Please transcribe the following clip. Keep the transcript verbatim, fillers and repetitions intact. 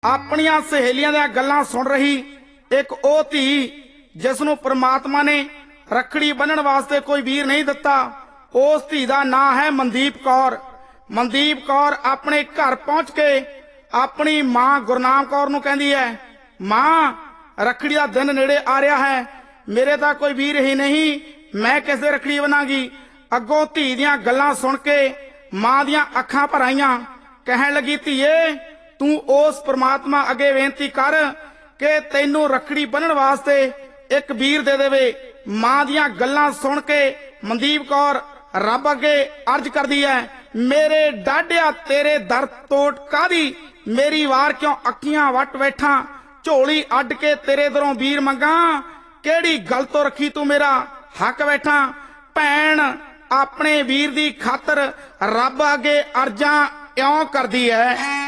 ਆਪਣੀਆਂ ਸਹੇਲੀਆਂ ਦੀਆਂ ਗੱਲਾਂ ਸੁਣ ਰਹੀ ਇੱਕ ਉਹ ਧੀ ਜਿਸ ਨੂੰ ਪ੍ਰਮਾਤਮਾ ਨੇ ਰੱਖੜੀ ਬੰਨਣ ਵਾਸਤੇ ਕੋਈ ਵੀਰ ਨਹੀਂ ਦਿੱਤਾ। ਉਸ ਧੀ ਦਾ ਨਾਂ ਹੈ ਮਨਦੀਪ ਕੌਰ। ਮਨਦੀਪ ਕੌਰ ਆਪਣੇ ਘਰ ਪਹੁੰਚ ਕੇ ਆਪਣੀ ਮਾਂ ਗੁਰਨਾਮ ਕੌਰ ਨੂੰ ਕਹਿੰਦੀ ਹੈ, ਮਾਂ ਰੱਖੜੀ ਦਾ ਦਿਨ ਨੇੜੇ ਆ ਰਿਹਾ ਹੈ, ਮੇਰੇ ਤਾਂ ਕੋਈ ਵੀਰ ਹੀ ਨਹੀਂ, ਮੈਂ ਕਿਸੇ ਰੱਖੜੀ ਬੰਨਾਂਗੀ। ਅੱਗੋਂ ਧੀ ਦੀਆਂ ਗੱਲਾਂ ਸੁਣ ਕੇ ਮਾਂ ਦੀਆਂ ਅੱਖਾਂ ਭਰ ਆਈਆਂ। ਕਹਿਣ ਲੱਗੀ, ਧੀਏ ਤੂੰ ਉਸ ਪ੍ਰਮਾਤਮਾ ਅੱਗੇ ਬੇਨਤੀ ਕਰ ਕਿ ਤੈਨੂੰ ਰੱਖੜੀ ਬੰਨਣ ਵਾਸਤੇ ਇੱਕ ਵੀਰ ਦੇ ਦੇਵੇ। ਮਾਂ ਦੀਆਂ ਗੱਲਾਂ ਸੁਣ ਕੇ ਮਨਦੀਪ ਕੌਰ ਰੱਬ ਅੱਗੇ ਅਰਜ਼ ਕਰਦੀ ਹੈ, ਮੇਰੇ ਡਾਢਿਆ ਤੇਰੇ ਦਰ ਤੋਟ ਕਾਦੀ, ਮੇਰੀ ਵਾਰ ਕਿਉਂ ਅੱਖੀਆਂ ਵੱਟ ਬੈਠਾਂ, ਝੋਲੀ ਅੱਡ ਕੇ ਤੇਰੇ ਦਰੋਂ ਵੀਰ ਮੰਗਾਂ, ਕਿਹੜੀ ਗੱਲ ਤੋਂ ਰੱਖੀ ਤੂੰ ਮੇਰਾ ਹੱਕ ਬੈਠਾ। ਭੈਣ ਆਪਣੇ ਵੀਰ ਦੀ ਖਾਤਰ ਰੱਬ ਅੱਗੇ ਅਰਜ਼ਾਂ ਇਉਂ ਕਰਦੀ ਹੈ।